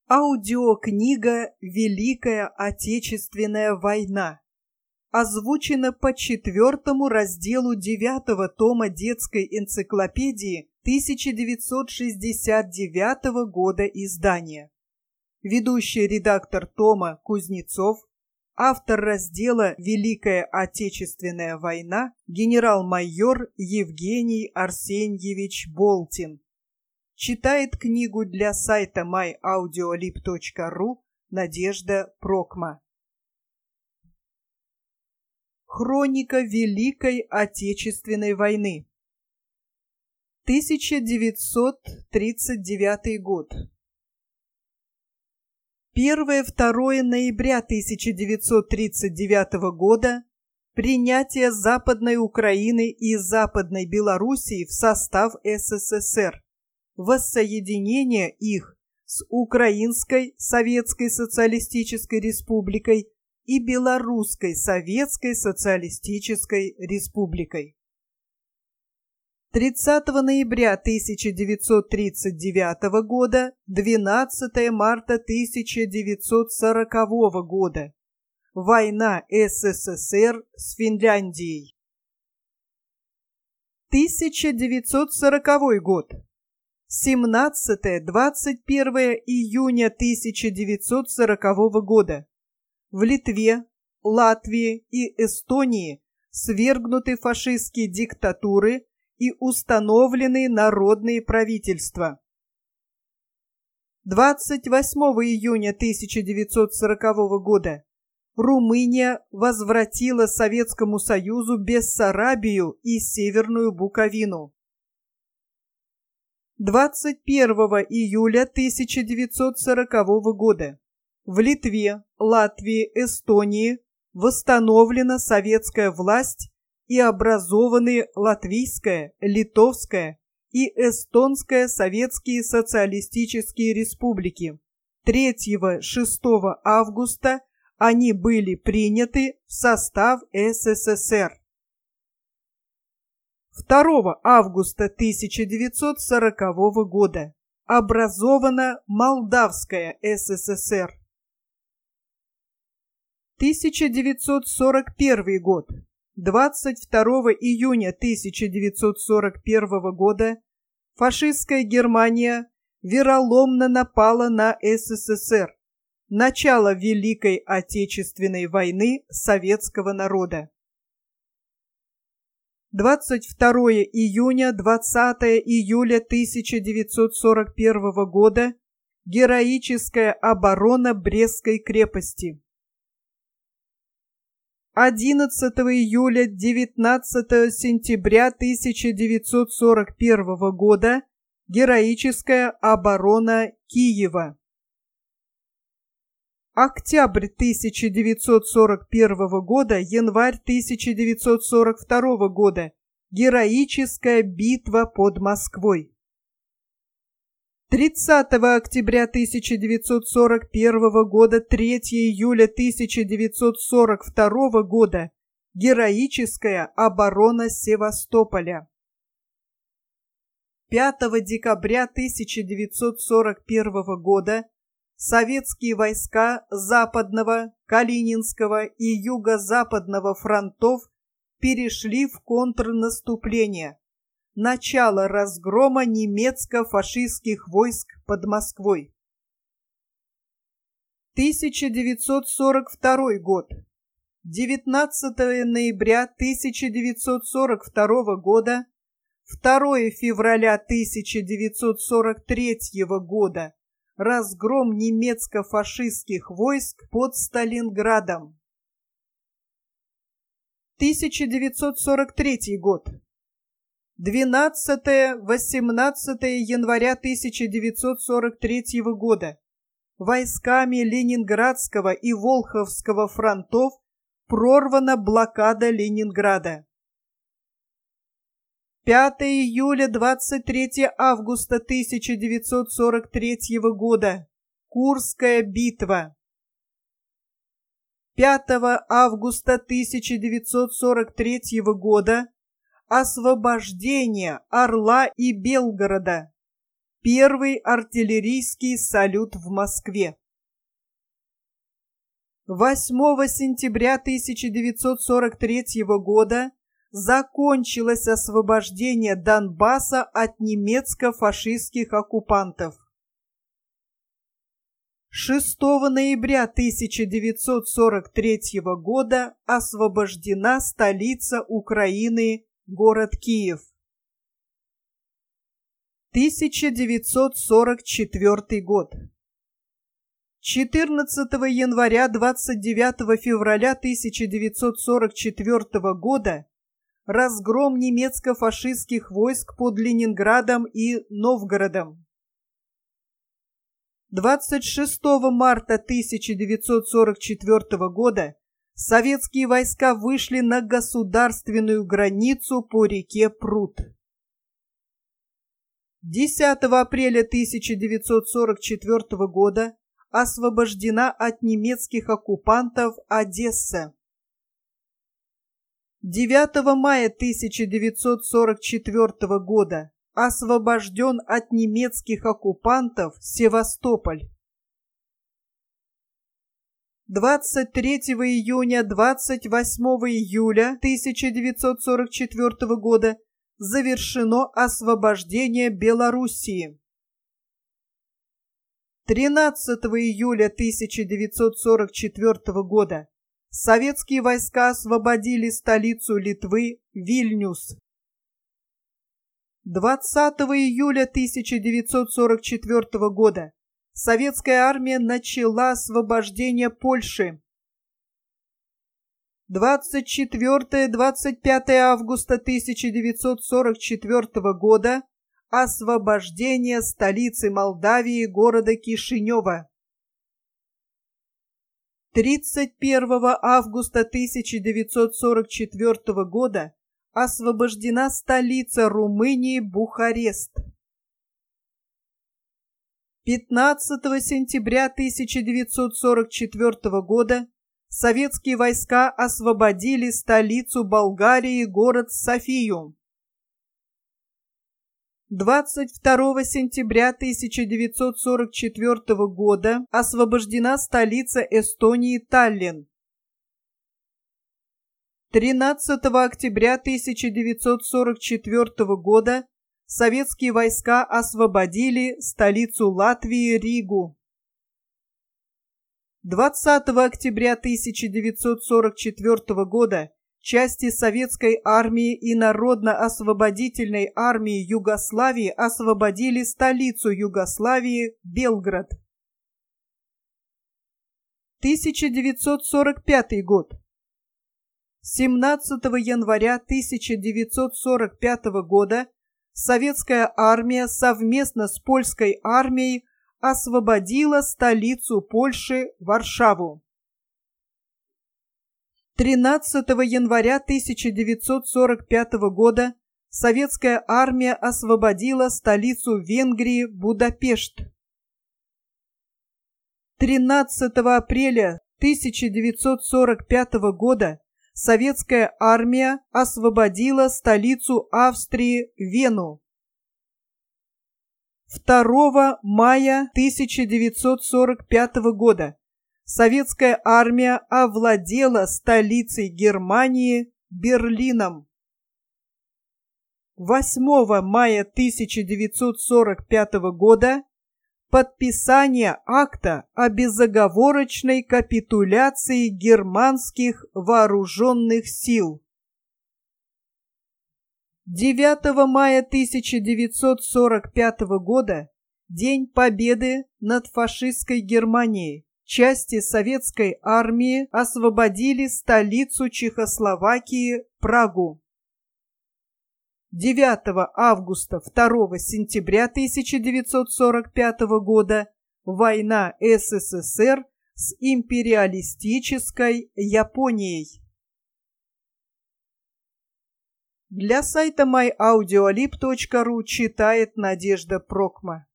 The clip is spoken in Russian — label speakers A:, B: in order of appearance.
A: Аудиокнига «Великая Отечественная война» озвучена по 4-му разделу 9-го тома детской энциклопедии 1969 года издания. Ведущий редактор тома Кузнецов, автор раздела «Великая Отечественная война» генерал-майор Евгений Арсеньевич Болтин. Читает книгу для сайта myaudiolib.ru Надежда Прокма. Хроника Великой Отечественной войны. 1939 год. 1-2 ноября 1939 года принятие Западной Украины и Западной Белоруссии в состав СССР, воссоединение их с Украинской Советской Социалистической Республикой и Белорусской Советской Социалистической Республикой. 30 ноября 1939 года, 12 марта 1940 года. Война СССР с Финляндией. 1940 год. 17-21 июня 1940 года. В Литве, Латвии и Эстонии свергнуты фашистские диктатуры и установлены народные правительства. 28 июня 1940 года Румыния возвратила Советскому Союзу Бессарабию и Северную Буковину. 21 июля 1940 года в Литве, Латвии, Эстонии восстановлена советская власть и образованы Латвийская, Литовская и Эстонская советские социалистические республики. 3-6 августа они были приняты в состав СССР. 2 августа 1940 года образована Молдавская СССР. 1941 год. 22 июня 1941 года фашистская Германия вероломно напала на СССР. Начало Великой Отечественной войны советского народа. 22 июня, 20 июля 1941 года. Героическая оборона Брестской крепости. 11 июля, 19 сентября 1941 года. Героическая оборона Киева. Октябрь 1941 года, январь 1942 года. Героическая битва под Москвой. 30 октября 1941 года, 3 июля 1942 года. Героическая оборона Севастополя. 5 декабря 1941 года советские войска Западного, Калининского и Юго-Западного фронтов перешли в контрнаступление. Начало разгрома немецко-фашистских войск под Москвой. 1942 год. 19 ноября 1942 года, 2 февраля 1943 года. Разгром немецко-фашистских войск под Сталинградом. 1943 год. 12-18 января 1943 года. Войсками Ленинградского и Волховского фронтов прорвана блокада Ленинграда. 5 июля, 23 августа 1943 года. Курская битва. 5 августа 1943 года. Освобождение Орла и Белгорода. Первый артиллерийский салют в Москве. 8 сентября 1943 года закончилось освобождение Донбасса от немецко-фашистских оккупантов. 6 ноября 1943 года освобождена столица Украины, город Киев. 1944 год. 14 января 29 февраля 1944 года разгром немецко-фашистских войск под Ленинградом и Новгородом. 26 марта 1944 года советские войска вышли на государственную границу по реке Прут. 10 апреля 1944 года освобождена от немецких оккупантов Одесса. 9 мая 1944 года освобожден от немецких оккупантов Севастополь. 23 июня 28 июля 1944 года завершено освобождение Белоруссии. 13 июля 1944 года советские войска освободили столицу Литвы Вильнюс. 20 июля 1944 года советская армия начала освобождение Польши. 24-25 августа 1944 года освобождение столицы Молдавии, города Кишинева. 31 августа 1944 года освобождена столица Румынии Бухарест. 15 сентября 1944 года советские войска освободили столицу Болгарии, город Софию. 22 сентября 1944 года освобождена столица Эстонии Таллин. 13 октября 1944 года советские войска освободили столицу Латвии Ригу. 20 октября 1944 года части Советской армии и Народно-освободительной армии Югославии освободили столицу Югославии Белград. 1945 год. 17 января 1945 года советская армия совместно с польской армией освободила столицу Польши Варшаву. 13 января 1945 года советская армия освободила столицу Венгрии Будапешт. 13 апреля 1945 года советская армия освободила столицу Австрии Вену. 2 мая 1945 года советская армия овладела столицей Германии Берлином. 8 мая 1945 года подписание акта о безоговорочной капитуляции германских вооруженных сил. 9 мая 1945 года День Победы над фашистской Германией. Части советской армии освободили столицу Чехословакии Прагу. 9 августа 2 сентября 1945 года война СССР с империалистической Японией. Для сайта myaudioalib.ru читает Надежда Прокма.